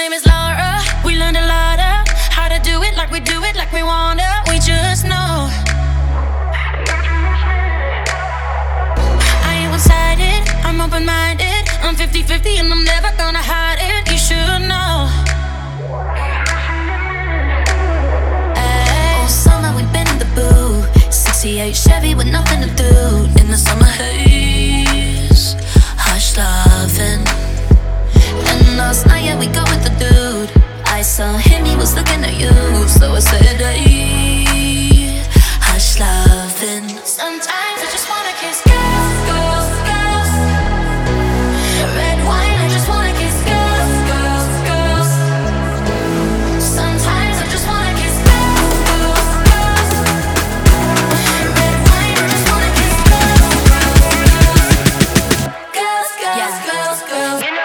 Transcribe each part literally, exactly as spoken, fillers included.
name is Laura. We learned a lot of how to do it like we do it, like we wanna. We just know I ain't one-sided, I'm open-minded. I'm fifty fifty and I'm never gonna hide it. You should know. Ay. All summer we've been in the booth. sixty-eight Chevy with nothing to do. In the summer haze, hush loving. And last night, yeah, we go with the dude. I saw him, he was looking at you. So I said, hey, hush loving. Sometimes I just wanna kiss girls, girls, girls. Red wine, I just wanna kiss girls, girls, girls. Sometimes I just wanna kiss girls, girls, girls. Red wine, I just wanna kiss girls, girls, girls. Girls, girls, yeah. girls, girls. You know.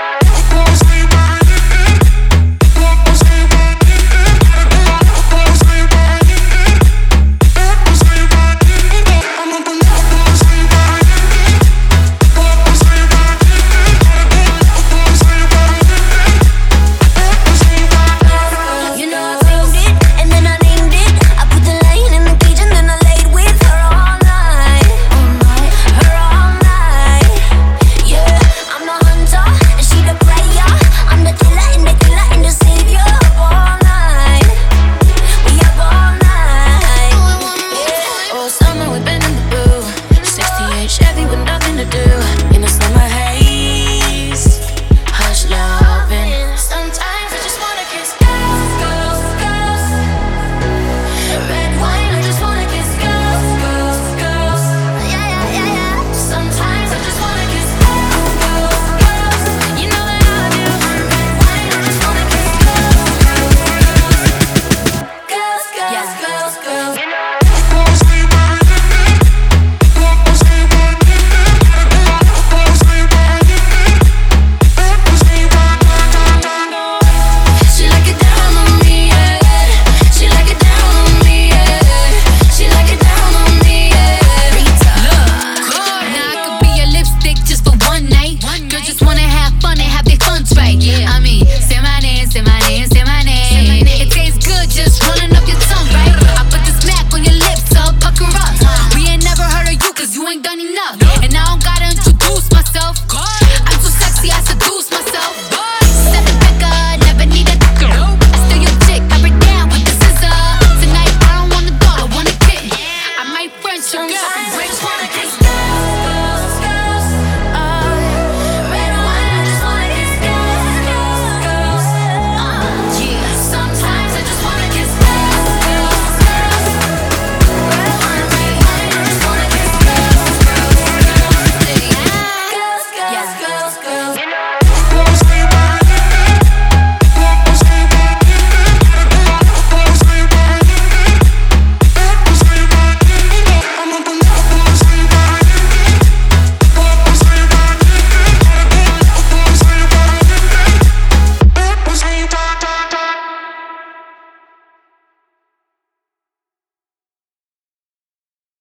Chevy with nothing to do. In the summer haze, hush loving. Sometimes I just wanna kiss girls, girls, girls. Red wine, I just wanna kiss girls, girls, girls. Yeah, yeah, yeah, yeah. Sometimes I just wanna kiss girls, girls, girls. You know that I do. Red wine, I just wanna kiss girls, girls, girls. Girls, girls, yeah. girls, girls. You know. And I don't gotta introduce myself. I'm so sexy, I seduce myself. Stepping back up, never need a girl. Still your chick, I break down with the scissor. Tonight I don't wanna go, I wanna get. I might French your girl.